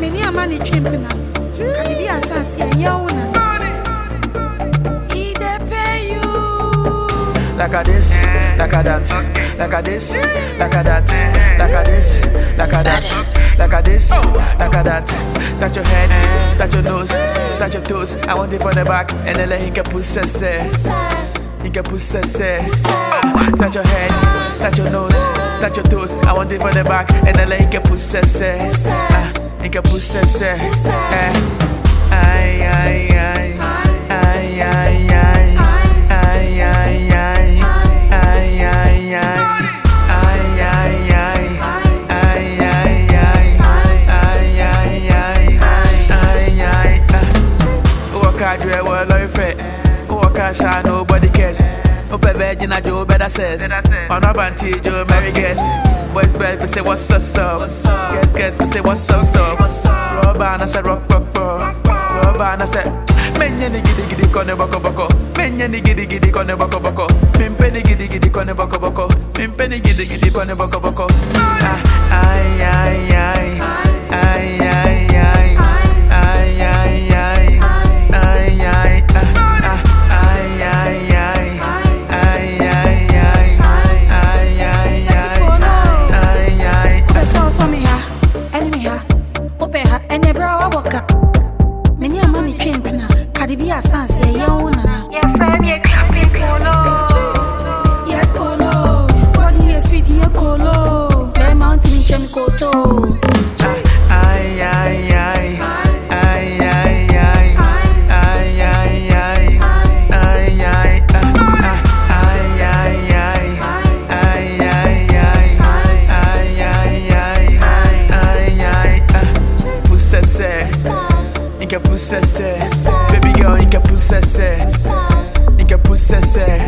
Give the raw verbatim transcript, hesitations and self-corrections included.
Many a money chimping. Can you be a sassy and young? He they pay you. Like a this, like a that, like a this, like a that, like a this, like a that, like a this, like a that. Touch your head, touch your nose, touch your toes. I want it for the back, and then he can push it. He can push it. Touch your head, touch your nose, touch your toes. I want it for the back, and then he can push it. He can push it. Ay, ay, ay, ay, ay, ay. Nobody cares. Open virgin, I do better says. On a banty, Joe Mary guess. Boys, bed, we say what's up, so. Guess, guess, we say what's up, so. Robber, I said rock, rock, rock. Robber, I said. Menya ni gidi gidi kone boko boko. Menya ni gidi gidi kone boko boko. Pimpe ni gidi gidi kone boko boko. Pimpe ni gidi gidi kone boko boko. Ay, ay, ay, ay, ay, ay, ay. Yes, polo. Body is sweet, you colo. Bear mountain, chem koto. Ay, ay, ay, ay, ay, ay, ay, ay, ay, ay, ay, baby girl, you can possess it. You can possess it.